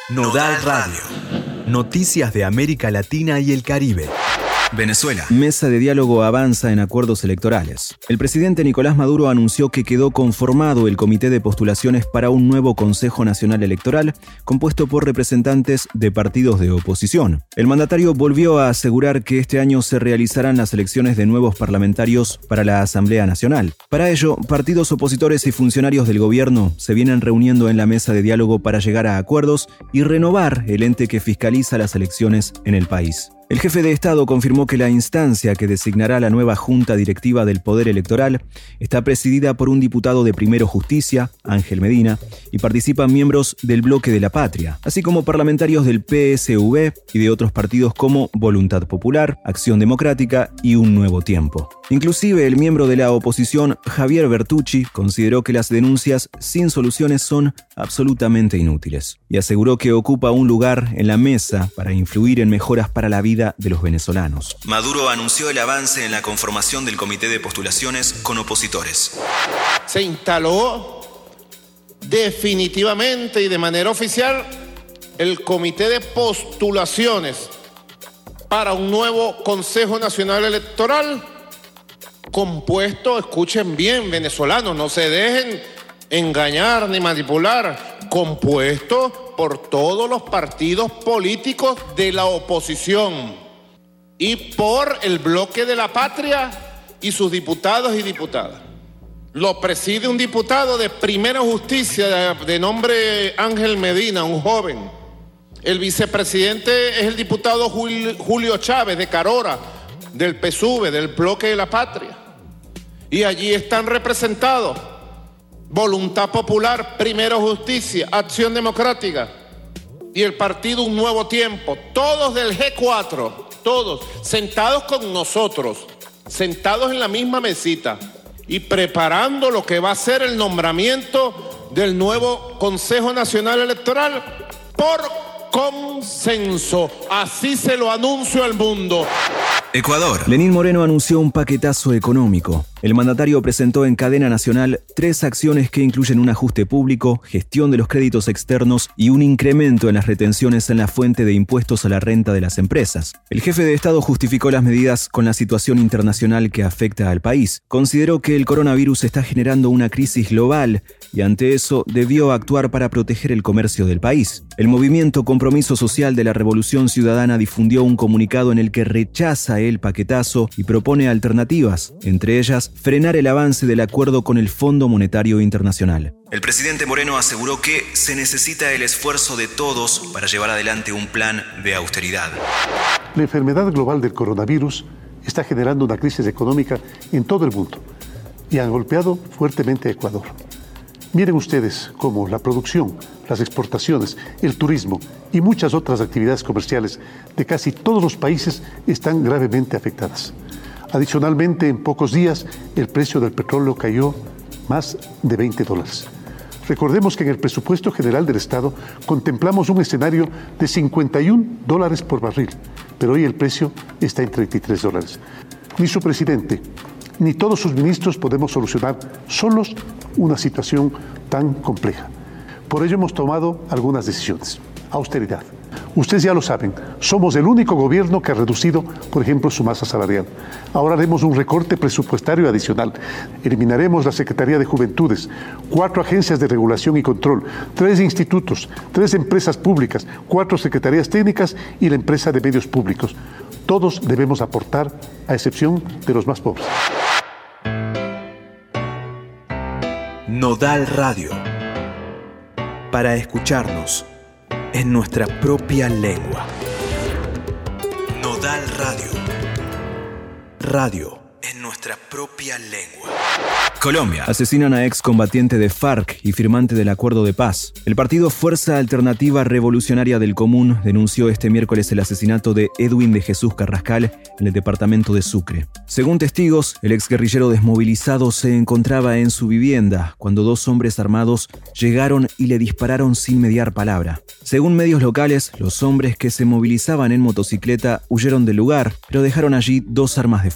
Nodal Radio. Noticias de América Latina y el Caribe. Venezuela. Mesa de diálogo avanza en acuerdos electorales. El presidente Nicolás Maduro anunció que quedó conformado el comité de postulaciones para un nuevo Consejo Nacional Electoral compuesto por representantes de partidos de oposición. El mandatario volvió a asegurar que este año se realizarán las elecciones de nuevos parlamentarios para la Asamblea Nacional. Para ello, partidos opositores y funcionarios del gobierno se vienen reuniendo en la mesa de diálogo para llegar a acuerdos y renovar el ente que fiscaliza las elecciones en el país. El jefe de Estado confirmó que la instancia que designará la nueva Junta Directiva del Poder Electoral está presidida por un diputado de Primero Justicia, Ángel Medina, y participan miembros del Bloque de la Patria, así como parlamentarios del PSV y de otros partidos como Voluntad Popular, Acción Democrática y Un Nuevo Tiempo. Inclusive el miembro de la oposición, Javier Bertucci, consideró que las denuncias sin soluciones son absolutamente inútiles y aseguró que ocupa un lugar en la mesa para influir en mejoras para la vida de los venezolanos. Maduro anunció el avance en la conformación del comité de postulaciones con opositores. Se instaló definitivamente y de manera oficial el comité de postulaciones para un nuevo Consejo Nacional Electoral compuesto, escuchen bien, venezolanos, no se dejen engañar ni manipular, compuesto por todos los partidos políticos de la oposición y por el Bloque de la Patria y sus diputados y diputadas. Lo preside un diputado de Primera Justicia de nombre Ángel Medina, un joven. El vicepresidente es el diputado Julio Chávez de Carora, del PSUV, del Bloque de la Patria. Y allí están representados Voluntad Popular, Primero Justicia, Acción Democrática y el partido Un Nuevo Tiempo, todos del G4, todos sentados con nosotros, sentados en la misma mesita y preparando lo que va a ser el nombramiento del nuevo Consejo Nacional Electoral por consenso. Así se lo anuncio al mundo. Ecuador. Lenín Moreno anunció un paquetazo económico. El mandatario presentó en cadena nacional 3 acciones que incluyen un ajuste público, gestión de los créditos externos y un incremento en las retenciones en la fuente de impuestos a la renta de las empresas. El jefe de Estado justificó las medidas con la situación internacional que afecta al país. Consideró que el coronavirus está generando una crisis global y ante eso debió actuar para proteger el comercio del país. El movimiento Compromiso Social de la Revolución Ciudadana difundió un comunicado en el que rechaza el paquetazo y propone alternativas, entre ellas frenar el avance del acuerdo con el Fondo Monetario Internacional. El presidente Moreno aseguró que se necesita el esfuerzo de todos para llevar adelante un plan de austeridad. La enfermedad global del coronavirus está generando una crisis económica en todo el mundo y ha golpeado fuertemente a Ecuador. Miren ustedes cómo la producción, las exportaciones, el turismo y muchas otras actividades comerciales de casi todos los países están gravemente afectadas. Adicionalmente, en pocos días, el precio del petróleo cayó más de $20. Recordemos que en el presupuesto general del Estado contemplamos un escenario de $51 por barril, pero hoy el precio está en $33. Ni su presidente, ni todos sus ministros podemos solucionar solos una situación tan compleja. Por ello hemos tomado algunas decisiones. Austeridad. Ustedes ya lo saben, somos el único gobierno que ha reducido, por ejemplo, su masa salarial. Ahora haremos un recorte presupuestario adicional. Eliminaremos la Secretaría de Juventudes, 4 agencias de regulación y control, 3 institutos, 3 empresas públicas, 4 secretarías técnicas y la empresa de medios públicos. Todos debemos aportar, a excepción de los más pobres. Nodal Radio. Para escucharnos en nuestra propia lengua. Nodal Radio. Radio en nuestra propia lengua. Colombia. Asesinan a excombatiente de FARC y firmante del acuerdo de paz. El partido Fuerza Alternativa Revolucionaria del Común denunció este miércoles el asesinato de Edwin de Jesús Carrascal en el departamento de Sucre. Según testigos, el exguerrillero desmovilizado se encontraba en su vivienda cuando 2 hombres armados llegaron y le dispararon sin mediar palabra. Según medios locales, los hombres que se movilizaban en motocicleta huyeron del lugar, pero dejaron allí 2 armas de fuego.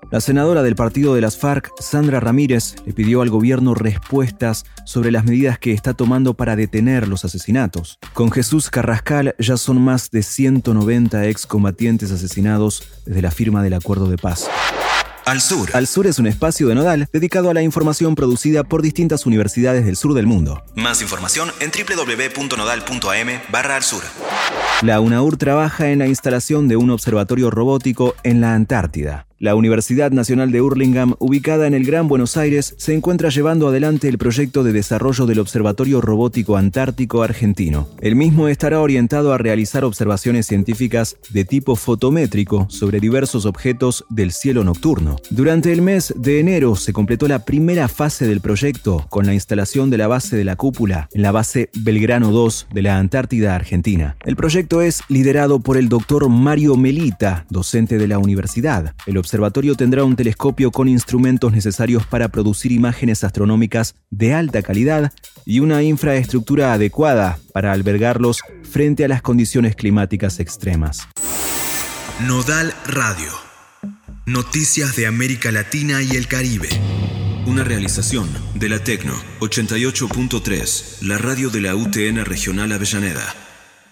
La senadora del partido de las FARC, Sandra Ramírez, le pidió al gobierno respuestas sobre las medidas que está tomando para detener los asesinatos. Con Jesús Carrascal ya son más de 190 excombatientes asesinados desde la firma del acuerdo de paz. Al Sur. Al Sur es un espacio de Nodal dedicado a la información producida por distintas universidades del sur del mundo. Más información en www.nodal.am/alsur. La UNAUR trabaja en la instalación de un observatorio robótico en la Antártida. La Universidad Nacional de Hurlingham, ubicada en el Gran Buenos Aires, se encuentra llevando adelante el proyecto de desarrollo del Observatorio Robótico Antártico Argentino. El mismo estará orientado a realizar observaciones científicas de tipo fotométrico sobre diversos objetos del cielo nocturno. Durante el mes de enero se completó la primera fase del proyecto con la instalación de la base de la cúpula en la base Belgrano 2 de la Antártida Argentina. El proyecto es liderado por el doctor Mario Melita, docente de la universidad. El observatorio tendrá un telescopio con instrumentos necesarios para producir imágenes astronómicas de alta calidad y una infraestructura adecuada para albergarlos frente a las condiciones climáticas extremas. Nodal Radio. Noticias de América Latina y el Caribe. Una realización de la Tecno 88.3, la radio de la UTN Regional Avellaneda.